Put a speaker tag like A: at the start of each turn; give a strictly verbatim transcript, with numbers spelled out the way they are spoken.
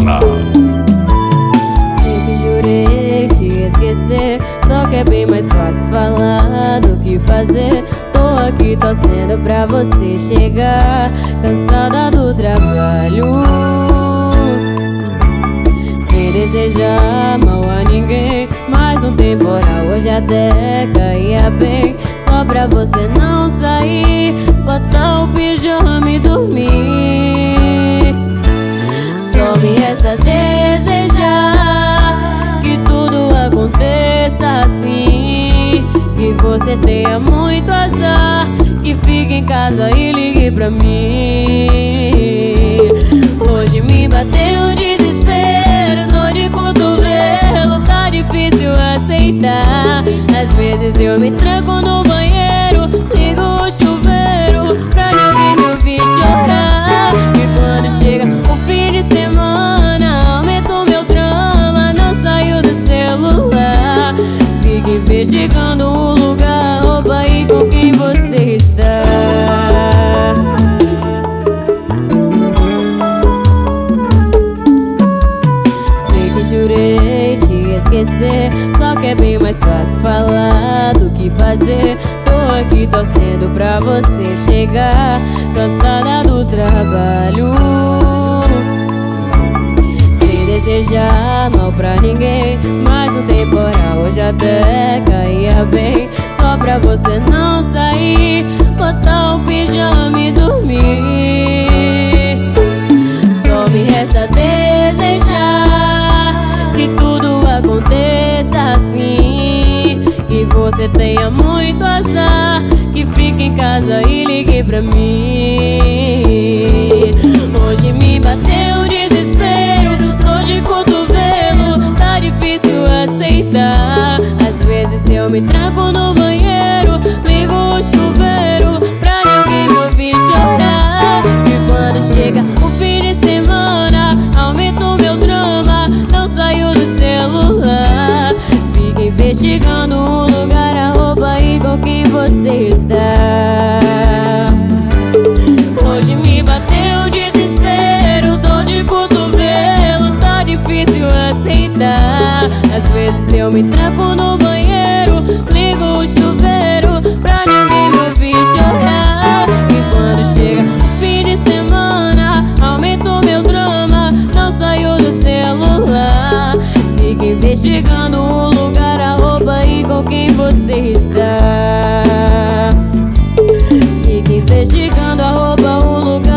A: Internacional.
B: Sei que jurei te esquecer, só que é bem mais fácil falar do que fazer. Tô aqui torcendo pra você chegar, cansada do trabalho, sem desejar mal a ninguém. Mais um temporal, hoje até caía bem, só pra você não sair, botar o pijama e dormir. Só me resta desejar que tudo aconteça assim, que você tenha muito azar, que fique em casa e ligue pra mim. Hoje me bateu o desespero, dor de cotovelo, tá difícil aceitar. Às vezes eu me tranco no banheiro, ligo o chuveiro pra ninguém me ouvir chorar. E quando chega o fim de semana, aumento meu drama, não saio do celular. Fico investigando o lugar, roupa e com quem você está. Sei que jurei te esquecer, só que é bem mais fácil falar do que fazer. Tô aqui torcendo pra você chegar, cansada do trabalho, sem desejar mal pra ninguém. Mais um temporal, hoje até caía bem, só pra você não sair, botar o pijama e dormir. Só me resta desejar que tudo aconteça assim, que você tenha muito azar, que fique em casa e ligue pra mim. Hoje me bateu o desespero, dor de cotovelo, tá difícil aceitar. Às vezes eu me tranco no banheiro, ligo o chuveiro pra ninguém me ouvir chorar. E quando chega o fim de semana, aumento meu drama, não saio do celular. Fica investigando o lugar, a roupa e com quem você está. Hoje me bateu o desespero, dor de cotovelo, tá difícil aceitar. Às vezes eu me tranco no banheiro, ligo o chuveiro pra ninguém me ouvir chorar. E quando chega o fim de semana, aumento meu drama, não saio do celular. Fica investigando o lugar, a roupa e com quem você está. Fica investigando a roupa, o lugar.